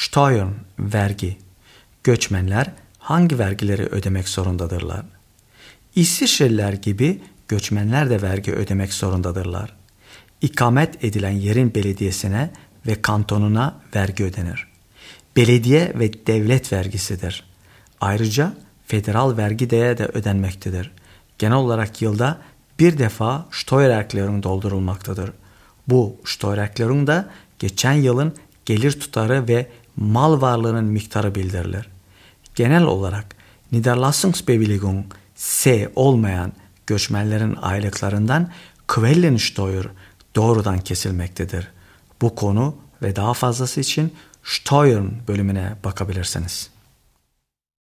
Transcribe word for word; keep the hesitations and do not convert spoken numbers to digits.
Steuern, vergi. Göçmenler hangi vergileri ödemek zorundadırlar? İsviçreliler gibi göçmenler de vergi ödemek zorundadırlar. İkamet edilen yerin belediyesine ve kantonuna vergi ödenir. Belediye ve devlet vergisidir. Ayrıca federal vergi de de ödenmektedir. Genel olarak yılda bir defa Steuererklärung doldurulmaktadır. Bu Steuererklärung da geçen yılın gelir tutarı ve mal varlığının miktarı bildirilir. Genel olarak Niederlassungsbewilligung S olmayan göçmenlerin aylıklarından Quellensteuer doğrudan kesilmektedir. Bu konu ve daha fazlası için Steuern bölümüne bakabilirsiniz.